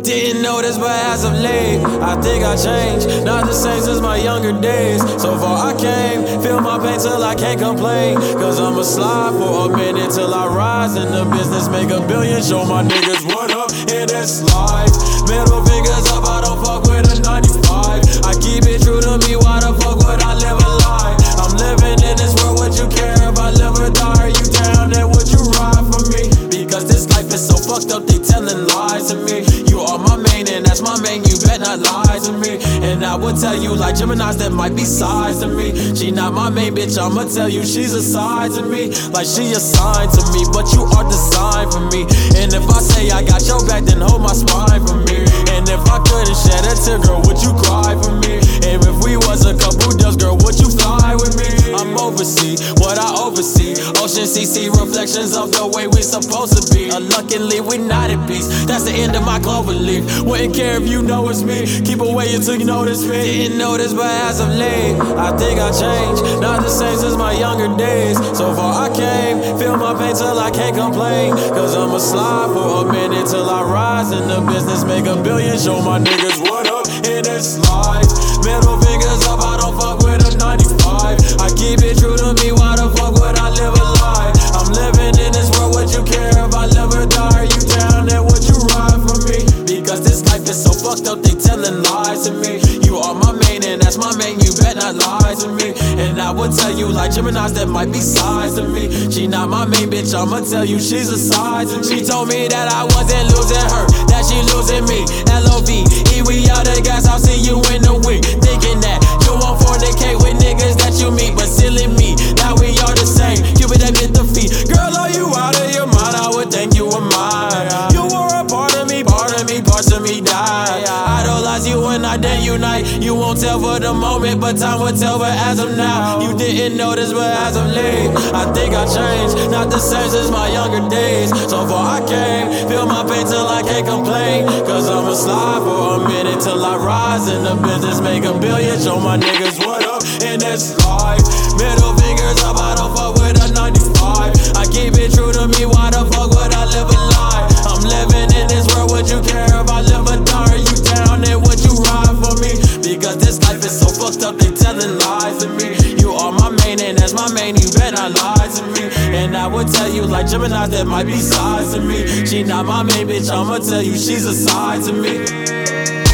Didn't know this, but as of late, I think I changed. Not the same since my younger days. So far I came, feel my pain till I can't complain. Cause I'ma slide for a minute till I rise in the business, make a billion, show my niggas what up in this life. Middle fingers up, I don't fuck with a 95. I keep it true to me, why the fuck would I live a lie? I'm living in this world, would you care if I live or die? Are you down there, would you ride for me? Because this life is so fucked up, they telling lies to me. You are my main and that's my main, you bet not lie to me. And I would tell you like Geminis that might be sides to me. She not my main bitch, I'ma tell you she's a side to me. Like she assigned to me, but you are designed for me. And if I say I got your back, then hold my spine for me. And if I couldn't shed a tear, girl, would you cry for me? And if we was a couple deals, girl, would you fly with me? I'm overseas, what I oversee. Ocean CC reflections of the way we supposed to be. Unluckily, we not at peace. That's the end of my clover leaf. Wouldn't care if you know it's me. Keep away until you notice me. Didn't notice, but as of late, I think I changed. Not the same since my younger days. So far I came, feel my pain till I can't complain. Cause I'ma slide for a minute till I rise in the business, make a billion, show my niggas what up in this life. Middle fingers up, I don't fuck with a 95. I keep it true to me, why the fuck would I live a lie? I'm living in this world, would you care if I live or die? Are you down there, would you ride for me? Because this life is so fucked up, they telling lies to me. You are my main and that's my main, you bet not lie to me. And I would tell you like Geminis that might be sides to me. She not my main bitch, I'ma tell you she's a side to me. She told me that I wasn't losing her, that she losing me. L-O-V-E, we out the gas, I'll see you in the week. Thinking that you won't fornicate with niggas that you meet, but silly me, now we are the same. Cupid that bit the feet. Girl, are you out of your mind? I would think you were mine. You were a part of me, parts of me died. Idolize you when I didn't unite. You won't tell for the moment, but time will tell. But as of now, you didn't notice, but as of late, I think I changed. Not the same since my younger days. So far I came, feel my pain till I can't complain. Cause I'ma slide for a minute till I rise in the business, make a billion, show my niggas what up in this life. Middle fingers up, I don't fuck with a 95. I keep it true to me, why the fuck would I live a lie? I'm living in this world, would you care if I live or die? Are you down there, would you ride for me? Because this life is so fucked up, they telling lies to me. You are my main and that's my main, you bet not lie to me. And I would tell you like Geminis that might be sides to me. She not my main bitch, I'ma tell you she's a side to me.